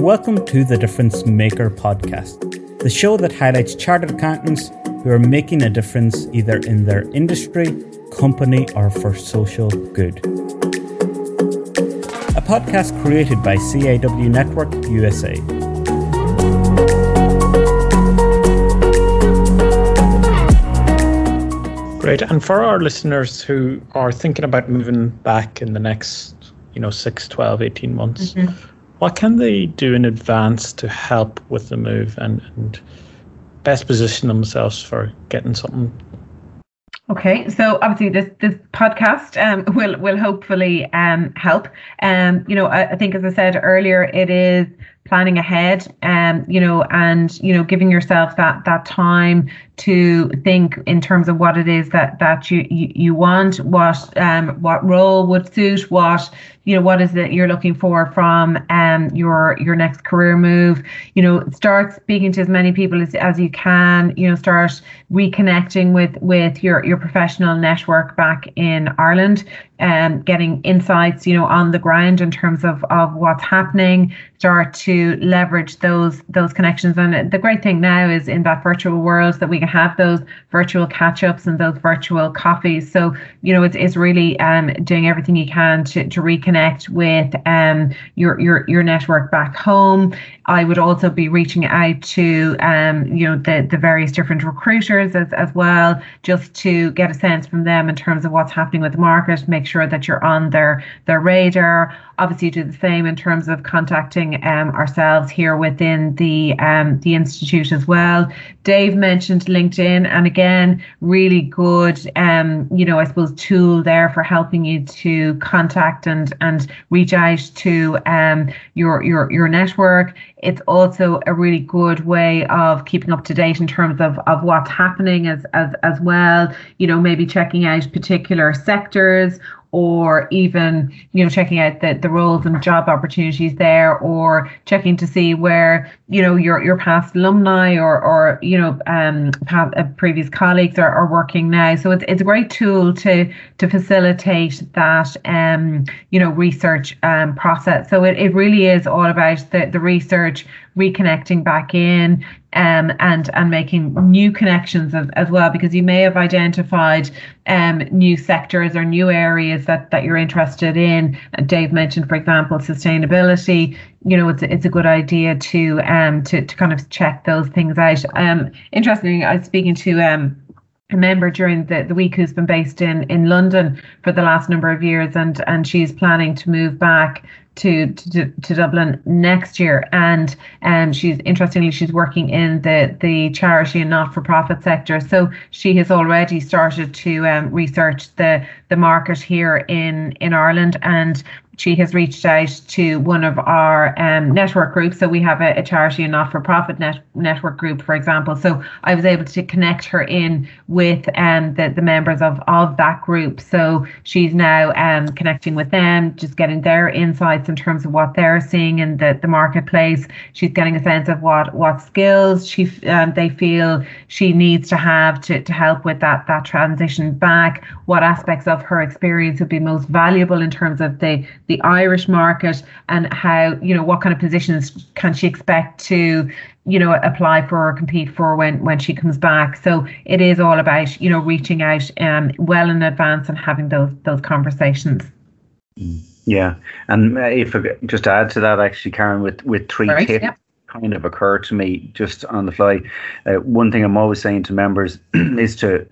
Welcome to the Difference Maker podcast, the show that highlights chartered accountants who are making a difference either in their industry, company, or for social good. A podcast created by CAW Network USA. Great. And for our listeners who are thinking about moving back in the next, 6, 12, 18 months, what can they do in advance to help with the move and best position themselves for getting something? Okay, so obviously this podcast will hopefully help. I think, as I said earlier, it is planning ahead, and giving yourself that time to think in terms of what it is that you want, what role would suit, what is it you're looking for from your next career move. Start speaking to as many people as you can. Start reconnecting with your professional network back in Ireland, and getting insights on the ground in terms of what's happening. Start to leverage those connections. And the great thing now is in that virtual world that we can have those virtual catch-ups and those virtual coffees. So it's really doing everything you can to reconnect with your network back home. I would also be reaching out to the various different recruiters as well, just to get a sense from them in terms of what's happening with the market. Make sure that you're on their radar. Obviously, do the same in terms of contacting ourselves here within the institute as well. Dave mentioned LinkedIn, and again, really good I suppose tool there for helping you to contact and reach out to your network. It's also a really good way of keeping up to date in terms of what's happening as well. Maybe checking out particular sectors, or even checking out the roles and job opportunities there, or checking to see where your past alumni or previous colleagues are working now. So it's a great tool to facilitate that research process. So it really is all about the research, reconnecting back in, and making new connections as well, because you may have identified new sectors or new areas that you're interested in. Dave mentioned, for example, sustainability. It's a good idea to kind of check those things out. Interestingly, I was speaking to a member during the week who's been based in London for the last number of years, and she's planning to move back to Dublin next year, and she's working in the charity and not-for-profit sector. So she has already started to research the market here in Ireland, and she has reached out to one of our network groups. So we have a charity and not-for-profit network group, for example. So I was able to connect her in with the members of that group. So she's now connecting with them, just getting their insights in terms of what they're seeing in the marketplace. She's getting a sense of what skills they feel she needs to have to help with that transition back. What aspects of her experience would be most valuable in terms of the Irish market, and how, what kind of positions can she expect to, apply for or compete for when she comes back. So it is all about, reaching out well in advance and having those conversations. Yeah. And if I just add to that, actually, Karen, with three tips, yeah, kind of occur to me just on the fly. One thing I'm always saying to members is to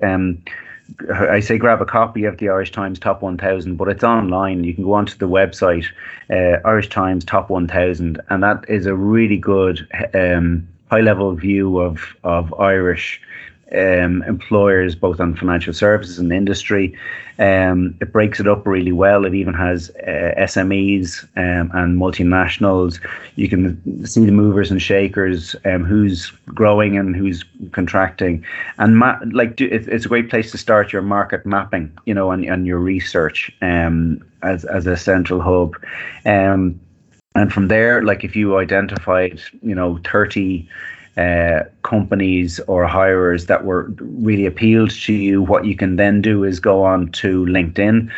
I say grab a copy of the Irish Times Top 1000, but it's online. You can go onto the website, Irish Times Top 1000, and that is a really good high-level view of Irish employers, both on financial services and industry. It breaks it up really well. It even has SMEs and multinationals. You can see the movers and shakers, who's growing and who's contracting, and it's a great place to start your market mapping, and your research as a central hub. And from there, if you identified 30 companies or hirers that were really appealed to you, what you can then do is go on to LinkedIn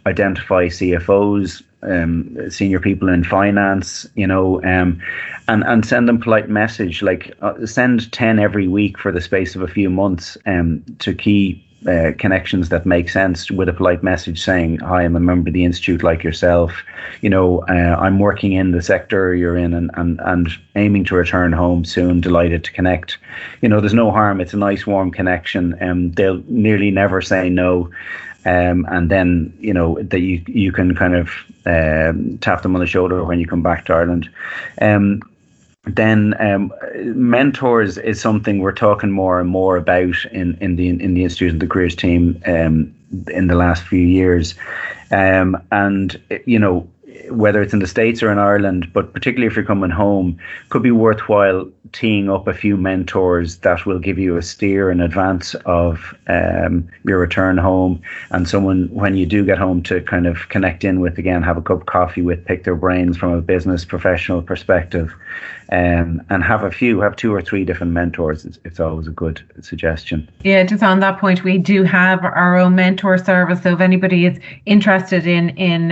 identify CFOs, senior people in finance, and send them polite message, like send 10 every week for the space of a few months to key connections that make sense, with a polite message saying, hi, I'm a member of the Institute like yourself, I'm working in the sector you're in and aiming to return home soon, delighted to connect. There's no harm. It's a nice warm connection, and they'll nearly never say no. And then that you can kind of tap them on the shoulder when you come back to Ireland. Then mentors is something we're talking more and more about in the Institute and the Careers team in the last few years, and whether it's in the States or in Ireland, but particularly if you're coming home, could be worthwhile teeing up a few mentors that will give you a steer in advance of your return home, and someone when you do get home to kind of connect in with again, have a cup of coffee with, pick their brains from a business professional perspective, and have 2 or 3 different mentors. It's always a good suggestion. Yeah, just on that point, we do have our own mentor service. So if anybody is interested in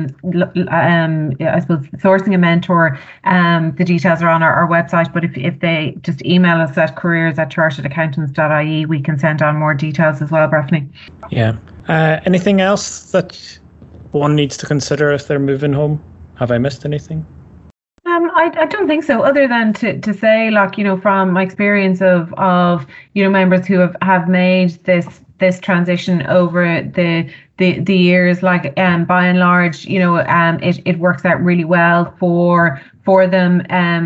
I suppose sourcing a mentor, the details are on our website. But if they just email us at careers@charteredaccountants.ie, we can send on more details as well, Breffney. Yeah. Anything else that one needs to consider if they're moving home? Have I missed anything? I don't think so, other than to say, like, from my experience of members who have made this transition over the years, like by and large, it works out really well for them.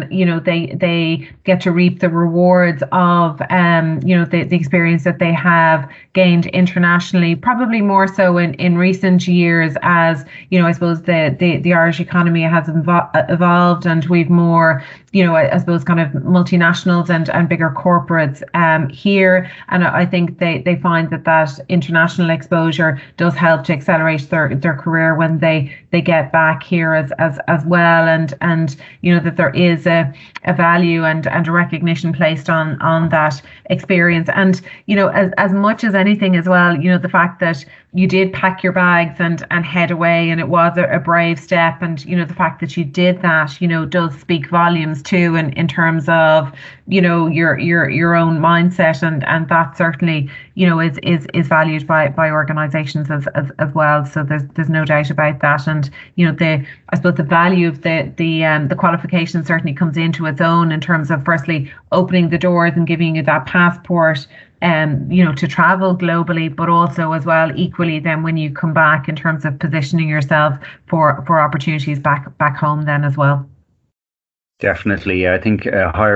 They get to reap the rewards of the experience that they have gained internationally, probably more so in recent years, as I suppose the Irish economy has evolved, and we've more I suppose kind of multinationals and bigger corporates here, and I think they find that international exposure does help to accelerate their career when they get back here as well, and that there is a value and a recognition placed on that experience. And as much as anything as well, the fact that you did pack your bags and head away, and it was a brave step, and the fact that you did that does speak volumes too, in terms of your own mindset, and that certainly is valued by organizations as well. So there's no doubt about that. And I suppose the value of the qualification certainly comes into its own, in terms of firstly opening the doors and giving you that passport to travel globally, but also as well equally then when you come back, in terms of positioning yourself for opportunities back home then as well. Definitely. I think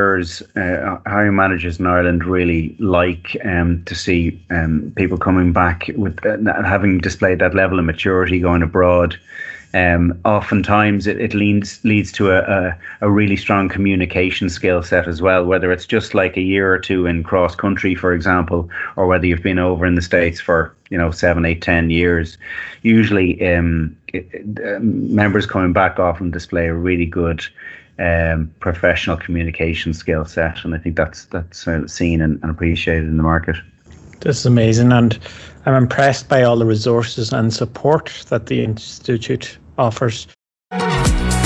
hiring managers in Ireland really like to see people coming back with having displayed that level of maturity going abroad. Oftentimes it leads to a really strong communication skill set as well, whether it's just like a year or 2 in cross country, for example, or whether you've been over in the States for 7, 8, 10 years. Usually members coming back often display a really good professional communication skill set, and I think that's seen and appreciated in the market. This is amazing, and I'm impressed by all the resources and support that the Institute offers.